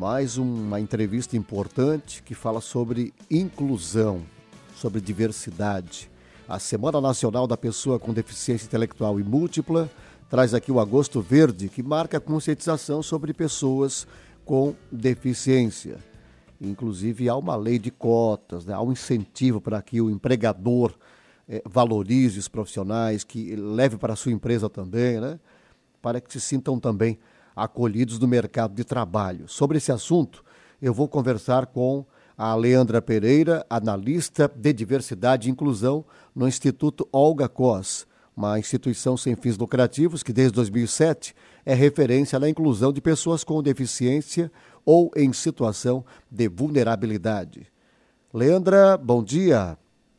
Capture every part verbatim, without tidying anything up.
Mais uma entrevista importante que fala sobre inclusão, sobre diversidade. A Semana Nacional da Pessoa com Deficiência Intelectual e Múltipla traz aqui o Agosto Verde, que marca a conscientização sobre pessoas com deficiência. Inclusive, há uma lei de cotas, né? Há um incentivo para que o empregador eh, valorize os profissionais, que leve para a sua empresa também, né? Para que se sintam também acolhidos no mercado de trabalho. Sobre esse assunto, eu vou conversar com a Leandra Pereira, analista de diversidade e inclusão no Instituto Olga Cos, uma instituição sem fins lucrativos que desde dois mil e sete é referência na inclusão de pessoas com deficiência ou em situação de vulnerabilidade. Leandra, bom dia.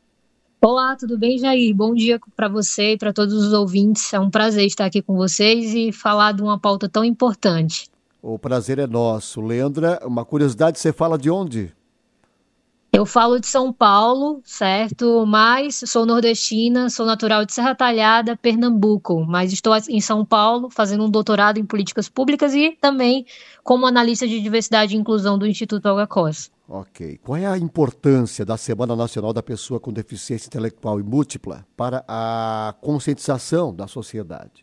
Olá, tudo bem, Jair? Bom dia para você e para todos os ouvintes. É um prazer estar aqui com vocês e falar de uma pauta tão importante. O prazer é nosso. Leandra, uma curiosidade, você fala de onde? Eu falo de São Paulo, certo? Mas sou nordestina, sou natural de Serra Talhada, Pernambuco. Mas estou em São Paulo fazendo um doutorado em políticas públicas e também como analista de diversidade e inclusão do Instituto Olga Cos. Ok. Qual é a importância da Semana Nacional da Pessoa com Deficiência Intelectual e Múltipla para a conscientização da sociedade?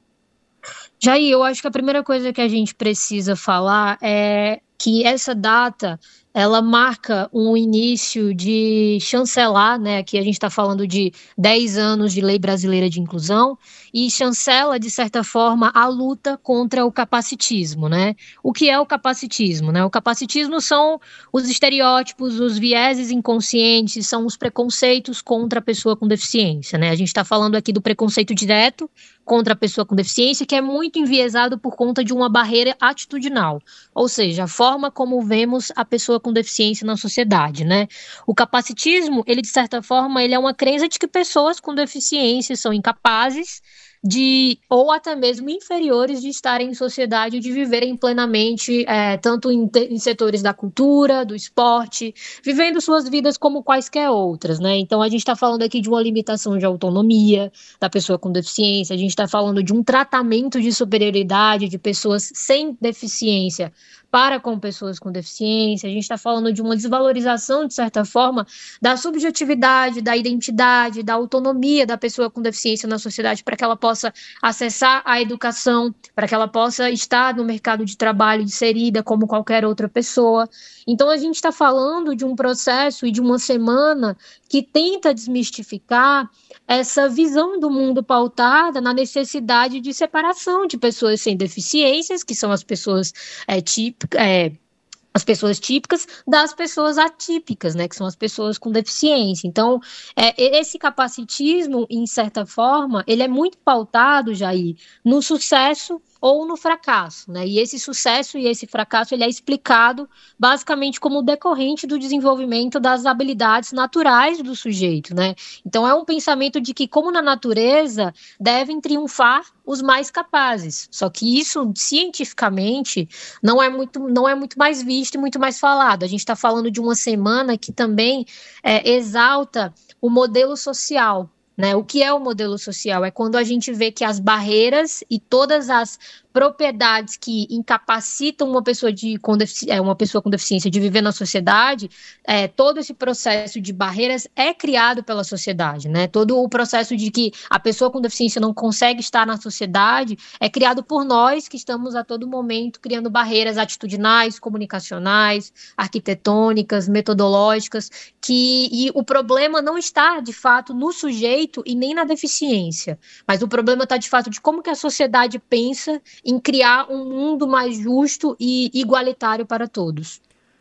Jair, eu acho que a primeira coisa que a gente precisa falar é que essa data, ela marca um início de chancelar, né? Aqui a gente está falando de dez anos de Lei Brasileira de Inclusão e chancela, de certa forma, a luta contra o capacitismo, né? O que é o capacitismo, né? O capacitismo são os estereótipos, os vieses inconscientes, são os preconceitos contra a pessoa com deficiência, né? A gente está falando aqui do preconceito direto contra a pessoa com deficiência, que é muito enviesado por conta de uma barreira atitudinal, ou seja, a forma como vemos a pessoa com deficiência na sociedade, né? O capacitismo, ele de certa forma, ele é uma crença de que pessoas com deficiência são incapazes de, ou até mesmo inferiores de estarem em sociedade, de viverem plenamente, é, tanto em, em setores da cultura, do esporte, vivendo suas vidas como quaisquer outras, né? Então a gente está falando aqui de uma limitação de autonomia da pessoa com deficiência, a gente está falando de um tratamento de superioridade de pessoas sem deficiência para com pessoas com deficiência, a gente está falando de uma desvalorização, de certa forma, da subjetividade, da identidade, da autonomia da pessoa com deficiência na sociedade para que ela possa acessar a educação, para que ela possa estar no mercado de trabalho inserida como qualquer outra pessoa. Então, a gente está falando de um processo e de uma semana que tenta desmistificar essa visão do mundo pautada na necessidade de separação de pessoas sem deficiências, que são as pessoas é, típicas, é, as pessoas típicas das pessoas atípicas, né, que são as pessoas com deficiência. Então, é, esse capacitismo, em certa forma, ele é muito pautado, Jair, no sucesso ou no fracasso, né? E esse sucesso e esse fracasso, ele é explicado basicamente como decorrente do desenvolvimento das habilidades naturais do sujeito, né? Então, é um pensamento de que, como na natureza, devem triunfar os mais capazes. Só que isso, cientificamente, não é muito, não é muito mais visto e muito mais falado. A gente está falando de uma semana que também é, exalta o modelo social, né? O que é o modelo social? É quando a gente vê que as barreiras e todas as propriedades que incapacitam uma pessoa, de, com, defici- é, uma pessoa com deficiência de viver na sociedade, é, todo esse processo de barreiras é criado pela sociedade, né? Todo o processo de que a pessoa com deficiência não consegue estar na sociedade é criado por nós, que estamos a todo momento criando barreiras atitudinais, comunicacionais, arquitetônicas, metodológicas, que, e o problema não está, de fato, no sujeito e nem na deficiência, mas o problema está, de fato, de como que a sociedade pensa em criar um mundo mais justo e igualitário para todos.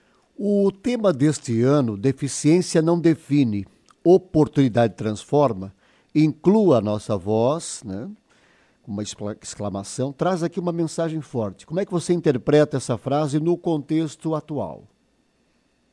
O tema deste ano, Deficiência não define, oportunidade transforma, inclua a nossa voz, né? Uma exclamação, traz aqui uma mensagem forte. Como é que você interpreta essa frase no contexto atual?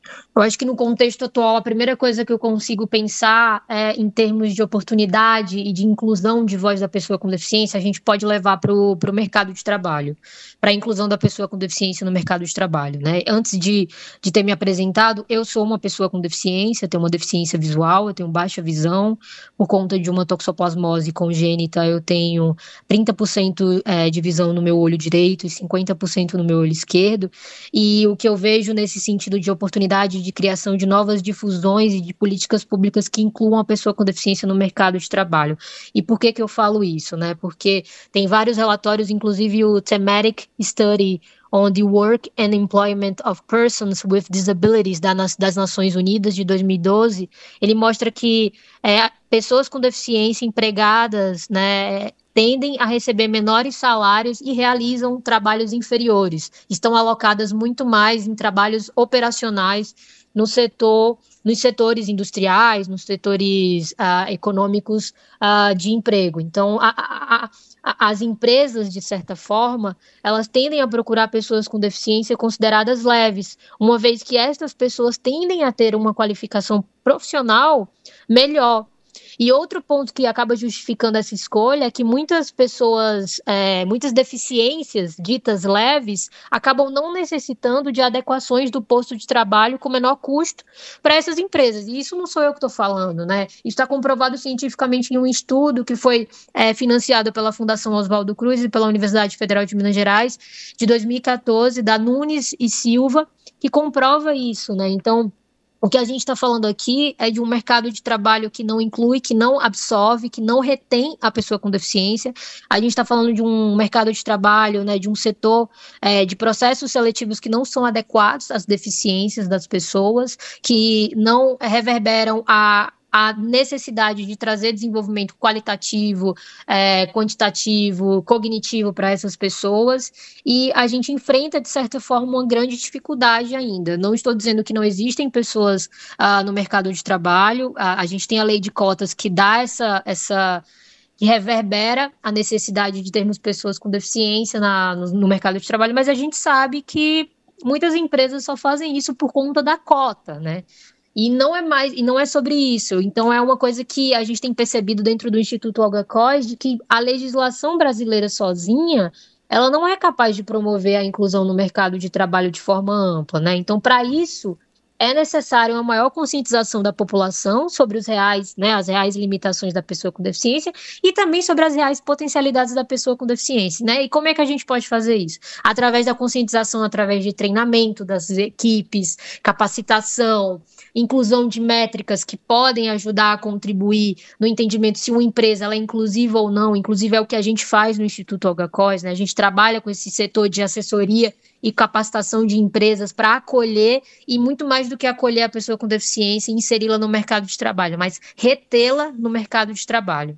Eu acho que no contexto atual, a primeira coisa que eu consigo pensar é, em termos de oportunidade e de inclusão de voz da pessoa com deficiência, a gente pode levar para o mercado de trabalho, para a inclusão da pessoa com deficiência no mercado de trabalho, né? Antes de, de ter me apresentado, eu sou uma pessoa com deficiência, tenho uma deficiência visual, eu tenho baixa visão, por conta de uma toxoplasmose congênita, eu tenho trinta por cento é, de visão no meu olho direito e cinquenta por cento no meu olho esquerdo, e o que eu vejo nesse sentido de oportunidade de criação de novas difusões e de políticas públicas que incluam a pessoa com deficiência no mercado de trabalho. E por que que eu falo isso, né? Porque tem vários relatórios, inclusive o Thematic Study on the Work and Employment of Persons with Disabilities das Nações Unidas de dois mil e doze, ele mostra que é, pessoas com deficiência empregadas, né, tendem a receber menores salários e realizam trabalhos inferiores. Estão alocadas muito mais em trabalhos operacionais no setor, nos setores industriais, nos setores uh, econômicos uh, de emprego. Então, a, a, a, as empresas, de certa forma, elas tendem a procurar pessoas com deficiência consideradas leves, uma vez que estas pessoas tendem a ter uma qualificação profissional melhor. E outro ponto que acaba justificando essa escolha é que muitas pessoas, é, muitas deficiências ditas leves, acabam não necessitando de adequações do posto de trabalho com menor custo para essas empresas. E isso não sou eu que estou falando, né? Isso está comprovado cientificamente em um estudo que foi é, financiado pela Fundação Oswaldo Cruz e pela Universidade Federal de Minas Gerais, de dois mil e quatorze, da Nunes e Silva, que comprova isso, né? Então, o que a gente está falando aqui é de um mercado de trabalho que não inclui, que não absorve, que não retém a pessoa com deficiência. A gente está falando de um mercado de trabalho, né, de um setor é, de processos seletivos que não são adequados às deficiências das pessoas, que não reverberam a a necessidade de trazer desenvolvimento qualitativo, é, quantitativo, cognitivo para essas pessoas, e a gente enfrenta, de certa forma, uma grande dificuldade ainda. Não estou dizendo que não existem pessoas ah, no mercado de trabalho, a, a gente tem a lei de cotas que dá essa, essa que reverbera a necessidade de termos pessoas com deficiência na, no, no mercado de trabalho, mas a gente sabe que muitas empresas só fazem isso por conta da cota, né? E não é mais, e não é sobre isso. Então é uma coisa que a gente tem percebido dentro do Instituto Olga Cós, de que a legislação brasileira sozinha, ela não é capaz de promover a inclusão no mercado de trabalho de forma ampla, né? Então, para isso, é necessário uma maior conscientização da população sobre os reais, né, as reais limitações da pessoa com deficiência e também sobre as reais potencialidades da pessoa com deficiência, né? E como é que a gente pode fazer isso? Através da conscientização, através de treinamento das equipes, capacitação, inclusão de métricas que podem ajudar a contribuir no entendimento se uma empresa ela é inclusiva ou não. Inclusive é o que a gente faz no Instituto Olga Cós, né? A gente trabalha com esse setor de assessoria e capacitação de empresas para acolher, e muito mais do que acolher a pessoa com deficiência e inseri-la no mercado de trabalho, mas retê-la no mercado de trabalho.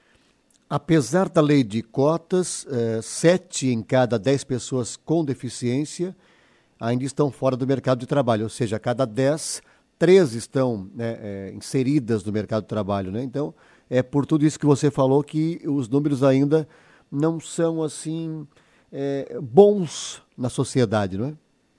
Apesar da lei de cotas, eh, sete em cada dez pessoas com deficiência ainda estão fora do mercado de trabalho, ou seja, a cada dez, três estão né, é, inseridas no mercado de trabalho, né? Então, é por tudo isso que você falou que os números ainda não são assim é, bons na sociedade, não é?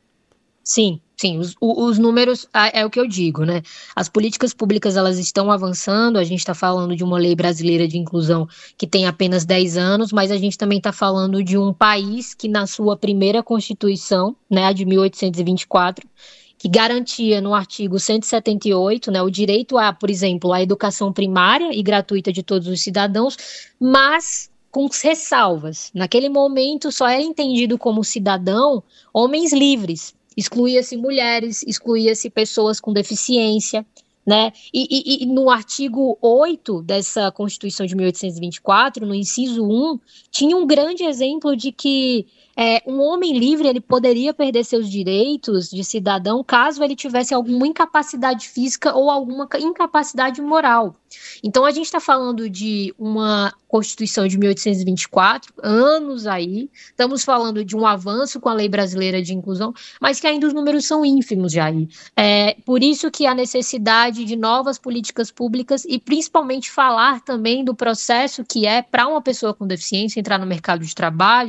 Sim, sim, os, os números é o que eu digo, né? As políticas públicas elas estão avançando, a gente está falando de uma lei brasileira de inclusão que tem apenas dez anos, mas a gente também está falando de um país que na sua primeira Constituição, né, a de mil oitocentos e vinte e quatro, que garantia no artigo cento e setenta e oito, né, o direito a, por exemplo, a educação primária e gratuita de todos os cidadãos, mas com ressalvas. Naquele momento só era entendido como cidadão homens livres. Excluía-se mulheres, excluía-se pessoas com deficiência, né? E, e, e no artigo oito dessa Constituição de mil oitocentos e vinte e quatro, no inciso um, tinha um grande exemplo de que é, um homem livre ele poderia perder seus direitos de cidadão caso ele tivesse alguma incapacidade física ou alguma incapacidade moral. Então a gente está falando de uma Constituição de mil oitocentos e vinte e quatro, anos aí, estamos falando de um avanço com a Lei Brasileira de Inclusão, mas que ainda os números são ínfimos, Jair. É, por isso que a necessidade de novas políticas públicas e principalmente falar também do processo que é para uma pessoa com deficiência entrar no mercado de trabalho,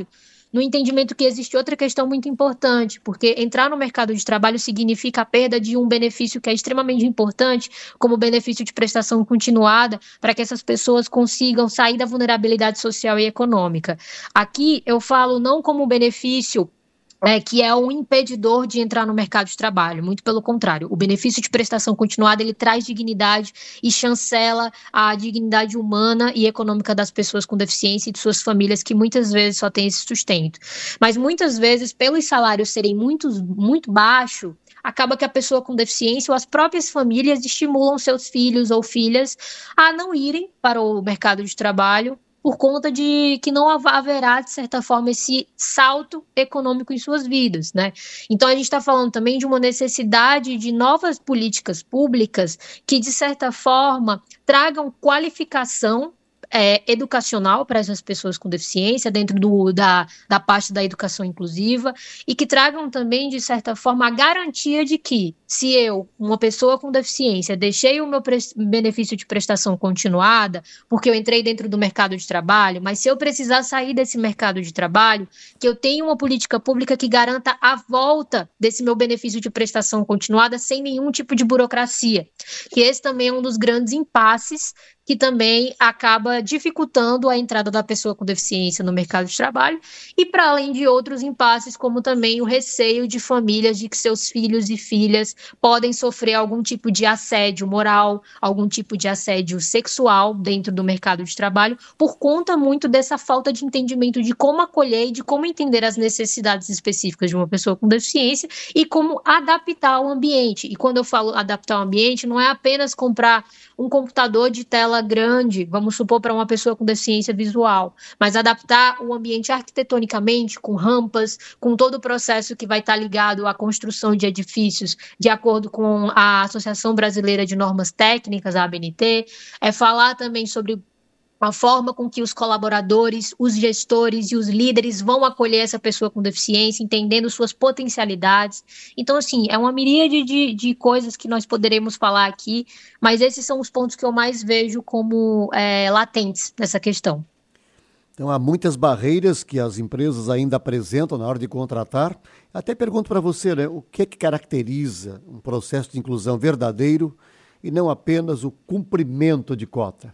no entendimento que existe outra questão muito importante, porque entrar no mercado de trabalho significa a perda de um benefício que é extremamente importante, como o benefício de prestação continuada, para que essas pessoas consigam sair da vulnerabilidade social e econômica. Aqui eu falo não como benefício É, que é um impedidor de entrar no mercado de trabalho. Muito pelo contrário, o benefício de prestação continuada ele traz dignidade e chancela a dignidade humana e econômica das pessoas com deficiência e de suas famílias que muitas vezes só têm esse sustento. Mas muitas vezes, pelos salários serem muito, muito baixos, acaba que a pessoa com deficiência ou as próprias famílias estimulam seus filhos ou filhas a não irem para o mercado de trabalho por conta de que não haverá, de certa forma, esse salto econômico em suas vidas, né? Então, a gente está falando também de uma necessidade de novas políticas públicas que, de certa forma, tragam qualificação É, educacional para essas pessoas com deficiência, dentro do, da, da parte da educação inclusiva, e que tragam também, de certa forma, a garantia de que, se eu, uma pessoa com deficiência, deixei o meu benefício de prestação continuada, porque eu entrei dentro do mercado de trabalho, mas se eu precisar sair desse mercado de trabalho, que eu tenha uma política pública que garanta a volta desse meu benefício de prestação continuada sem nenhum tipo de burocracia, que esse também é um dos grandes impasses que também acaba dificultando a entrada da pessoa com deficiência no mercado de trabalho, e para além de outros impasses, como também o receio de famílias de que seus filhos e filhas podem sofrer algum tipo de assédio moral, algum tipo de assédio sexual dentro do mercado de trabalho, por conta muito dessa falta de entendimento de como acolher e de como entender as necessidades específicas de uma pessoa com deficiência e como adaptar o ambiente. E quando eu falo adaptar o ambiente, não é apenas comprar um computador de tela grande, vamos supor, para uma pessoa com deficiência visual, mas adaptar o ambiente arquitetonicamente, com rampas, com todo o processo que vai estar ligado à construção de edifícios, de acordo com a Associação Brasileira de Normas Técnicas, a A B N T, é falar também sobre a forma com que os colaboradores, os gestores e os líderes vão acolher essa pessoa com deficiência, entendendo suas potencialidades. Então, assim, é uma miríade de, de coisas que nós poderemos falar aqui, mas esses são os pontos que eu mais vejo como é, latentes nessa questão. Então, há muitas barreiras que as empresas ainda apresentam na hora de contratar. Até pergunto para você, né, o que é que caracteriza um processo de inclusão verdadeiro e não apenas o cumprimento de cota?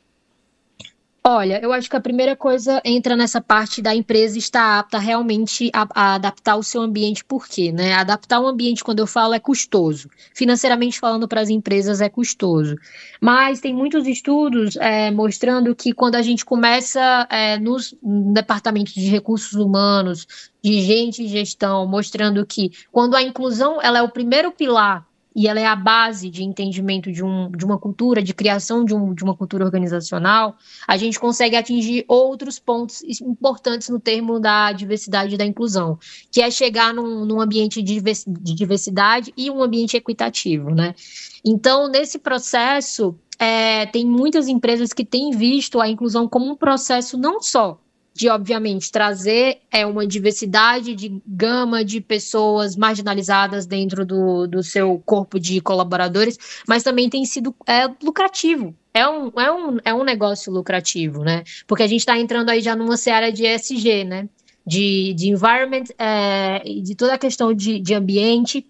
Olha, eu acho que a primeira coisa entra nessa parte da empresa estar apta realmente a, a adaptar o seu ambiente, por quê, né? Adaptar o ambiente, quando eu falo, é custoso. Financeiramente falando, para as empresas é custoso. Mas tem muitos estudos é, mostrando que quando a gente começa é, nos departamentos de recursos humanos, de gente e gestão, mostrando que quando a inclusão ela é o primeiro pilar e ela é a base de entendimento de, um, de uma cultura, de criação de, um, de uma cultura organizacional, a gente consegue atingir outros pontos importantes no termo da diversidade e da inclusão, que é chegar num, num ambiente de diversidade e um ambiente equitativo, né? Então, nesse processo, é, tem muitas empresas que têm visto a inclusão como um processo não só de, obviamente, trazer é, uma diversidade de gama de pessoas marginalizadas dentro do, do seu corpo de colaboradores, mas também tem sido é, lucrativo. É um, é, um, é um negócio lucrativo, né? Porque a gente está entrando aí já numa seara de E S G, né? De, de environment, é, de toda a questão de, de ambiente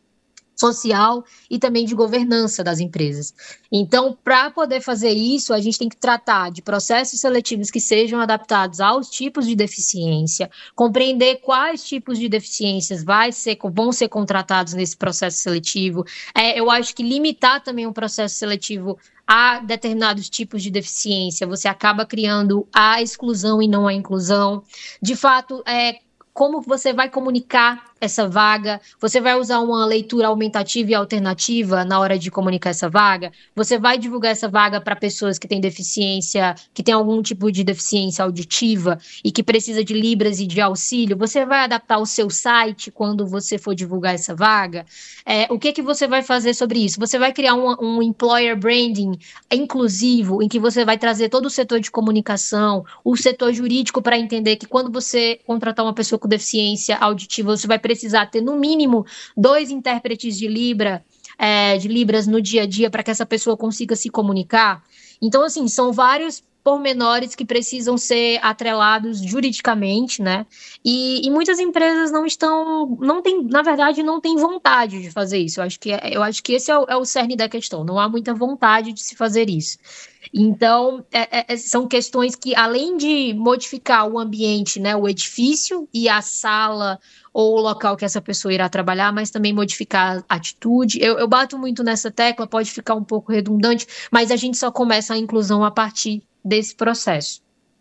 social e também de governança das empresas. Então, para poder fazer isso, a gente tem que tratar de processos seletivos que sejam adaptados aos tipos de deficiência, compreender quais tipos de deficiências vai ser, vão ser contratados nesse processo seletivo. É, eu acho que limitar também o processo seletivo a determinados tipos de deficiência, você acaba criando a exclusão e não a inclusão. De fato, é, como você vai comunicar essa vaga? Você vai usar uma leitura aumentativa e alternativa na hora de comunicar essa vaga? Você vai divulgar essa vaga para pessoas que têm deficiência, que têm algum tipo de deficiência auditiva e que precisa de libras e de auxílio? Você vai adaptar o seu site quando você for divulgar essa vaga? É, o que, que você vai fazer sobre isso? Você vai criar um, um employer branding inclusivo, em que você vai trazer todo o setor de comunicação, o setor jurídico, para entender que quando você contratar uma pessoa com deficiência auditiva, você vai precisar ter no mínimo dois intérpretes de Libra, é, de Libras no dia a dia para que essa pessoa consiga se comunicar. Então, assim, são vários pormenores que precisam ser atrelados juridicamente, né? E, e muitas empresas não estão, não tem, na verdade, não têm vontade de fazer isso. Eu acho que, eu acho que esse é o, é o cerne da questão. Não há muita vontade de se fazer isso. Então, é, é, são questões que, além de modificar o ambiente, né, o edifício e a sala ou o local que essa pessoa irá trabalhar, mas também modificar a atitude. Eu, eu bato muito nessa tecla, pode ficar um pouco redundante, mas a gente só começa a inclusão a partir desse processo.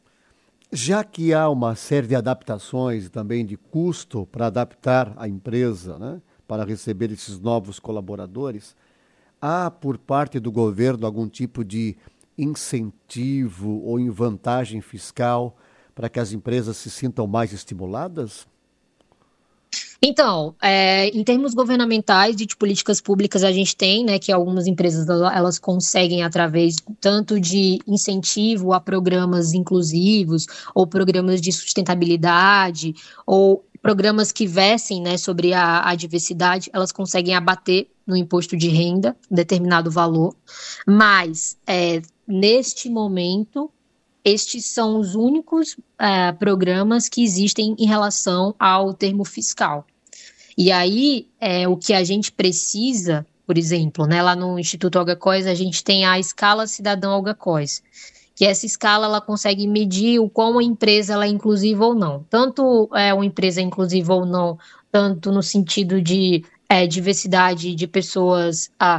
Já que há uma série de adaptações e também de custo para adaptar a empresa, né, para receber esses novos colaboradores, há por parte do governo algum tipo de incentivo ou em vantagem fiscal para que as empresas se sintam mais estimuladas? Então, é, em termos governamentais e de políticas públicas, a gente tem, né, que algumas empresas elas conseguem, através tanto de incentivo a programas inclusivos, ou programas de sustentabilidade, ou programas que versem, né, sobre a, a diversidade, elas conseguem abater no imposto de renda um determinado valor, mas é, neste momento estes são os únicos uh, programas que existem em relação ao termo fiscal. E aí, é, o que a gente precisa, por exemplo, né, lá no Instituto Olga Cois, a gente tem a escala cidadã Olga Cois, que essa escala ela consegue medir o quão a empresa ela é inclusiva ou não. Tanto é uma empresa inclusiva ou não, tanto no sentido de é, diversidade de pessoas a,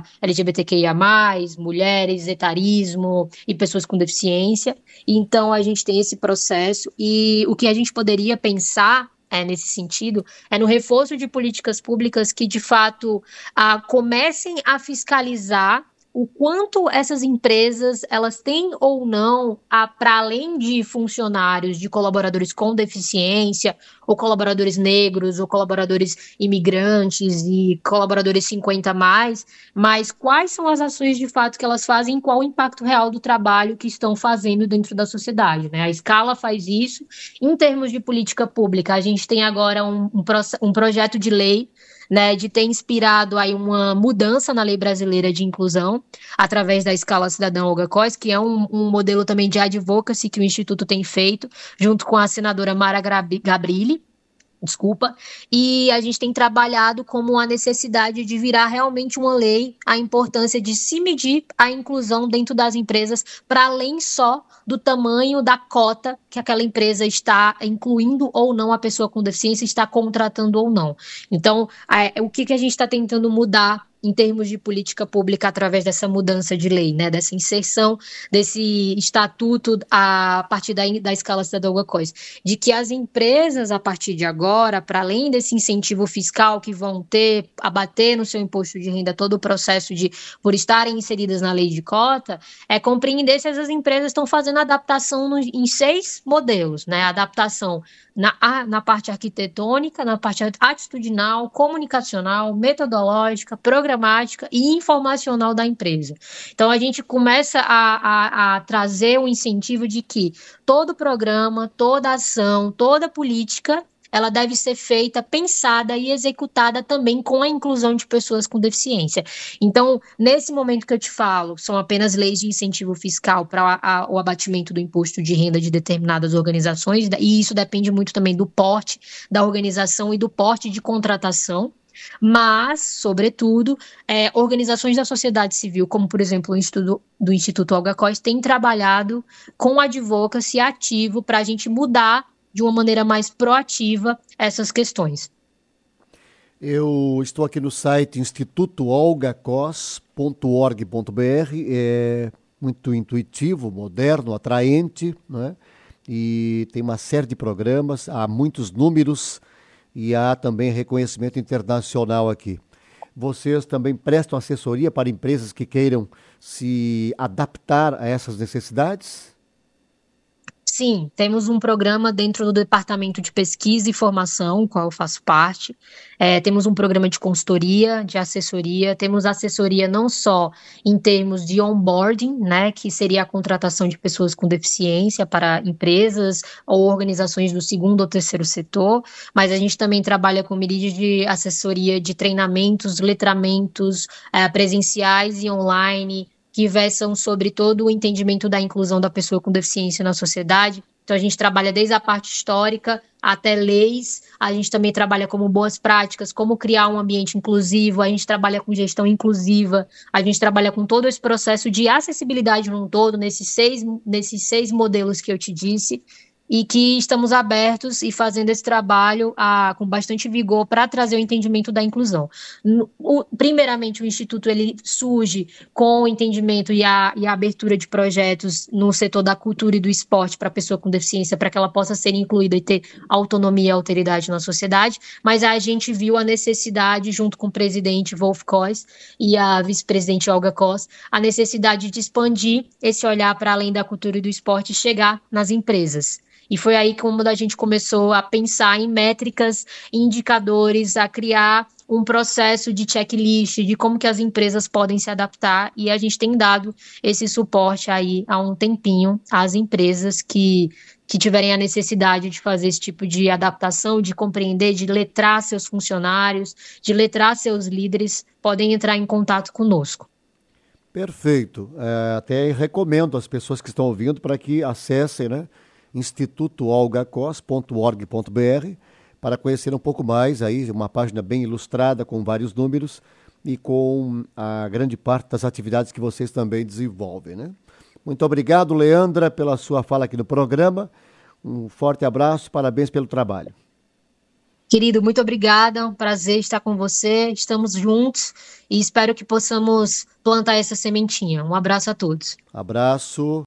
LGBTQIA+, mulheres, etarismo e pessoas com deficiência. Então, a gente tem esse processo e o que a gente poderia pensar é, nesse sentido, é no reforço de políticas públicas que, de fato, a, comecem a fiscalizar o quanto essas empresas elas têm ou não, para além de funcionários, de colaboradores com deficiência, ou colaboradores negros, ou colaboradores imigrantes e colaboradores cinquenta a mais, mas quais são as ações de fato que elas fazem e qual o impacto real do trabalho que estão fazendo dentro da sociedade, né? A escala faz isso. Em termos de política pública, a gente tem agora um, um, um projeto de lei, né, de ter inspirado aí uma mudança na lei brasileira de inclusão, através da escala cidadã Olga Cois, que é um, um modelo também de advocacy que o Instituto tem feito, junto com a senadora Mara Gabrilli, desculpa, e a gente tem trabalhado como a necessidade de virar realmente uma lei, a importância de se medir a inclusão dentro das empresas, para além só do tamanho da cota que aquela empresa está incluindo ou não a pessoa com deficiência, está contratando ou não. Então, é, o que, que a gente está tentando mudar em termos de política pública através dessa mudança de lei, né, dessa inserção desse estatuto a partir da, da escala cidadã Olga Cois, de que as empresas, a partir de agora, para além desse incentivo fiscal que vão ter, abater no seu imposto de renda todo o processo de, por estarem inseridas na lei de cota, é compreender se essas empresas estão fazendo adaptação no, em seis modelos, né, adaptação na, na parte arquitetônica, na parte atitudinal, comunicacional, metodológica, programática e informacional da empresa. Então, a gente começa a, a, a trazer um incentivo de que todo programa, toda ação, toda política, ela deve ser feita, pensada e executada também com a inclusão de pessoas com deficiência. Então, nesse momento que eu te falo, são apenas leis de incentivo fiscal para o abatimento do imposto de renda de determinadas organizações, e isso depende muito também do porte da organização e do porte de contratação, mas, sobretudo, é, organizações da sociedade civil, como, por exemplo, o Instituto, do Instituto Olga Cois, têm trabalhado com advocacy ativo para a gente mudar de uma maneira mais proativa essas questões. Eu estou aqui no site instituto olga cois ponto org ponto br, é muito intuitivo, moderno, atraente, né? E tem uma série de programas, há muitos números e há também reconhecimento internacional aqui. Vocês também prestam assessoria para empresas que queiram se adaptar a essas necessidades? Sim, temos um programa dentro do Departamento de Pesquisa e Formação, qual eu faço parte. É, temos um programa de consultoria, de assessoria. Temos assessoria não só em termos de onboarding, né, que seria a contratação de pessoas com deficiência para empresas ou organizações do segundo ou terceiro setor, mas a gente também trabalha com mídias de assessoria de treinamentos, letramentos é, presenciais e online, que versam sobre todo o entendimento da inclusão da pessoa com deficiência na sociedade. Então, a gente trabalha desde a parte histórica até leis, a gente também trabalha como boas práticas, como criar um ambiente inclusivo, a gente trabalha com gestão inclusiva, a gente trabalha com todo esse processo de acessibilidade no todo, nesses seis, nesses seis modelos que eu te disse, e que estamos abertos e fazendo esse trabalho ah, com bastante vigor para trazer o entendimento da inclusão. O, primeiramente, o Instituto ele surge com o entendimento e a, e a abertura de projetos no setor da cultura e do esporte para a pessoa com deficiência, para que ela possa ser incluída e ter autonomia e alteridade na sociedade, mas a gente viu a necessidade, junto com o presidente Wolf Kois e a vice-presidente Olga Kos, a necessidade de expandir esse olhar para além da cultura e do esporte e chegar nas empresas. E foi aí que a gente começou a pensar em métricas, indicadores, a criar um processo de checklist de como que as empresas podem se adaptar, e a gente tem dado esse suporte aí há um tempinho às empresas que, que tiverem a necessidade de fazer esse tipo de adaptação, de compreender, de letrar seus funcionários, de letrar seus líderes, podem entrar em contato conosco. Perfeito. É, até recomendo às pessoas que estão ouvindo para que acessem, né? instituto olga kos ponto org ponto br para conhecer um pouco mais, aí uma página bem ilustrada com vários números e com a grande parte das atividades que vocês também desenvolvem, né? Muito obrigado, Leandra, pela sua fala aqui no programa. Um forte abraço, parabéns pelo trabalho. Querido, muito obrigada, é um prazer estar com você, estamos juntos e espero que possamos plantar essa sementinha. Um abraço a todos. Abraço.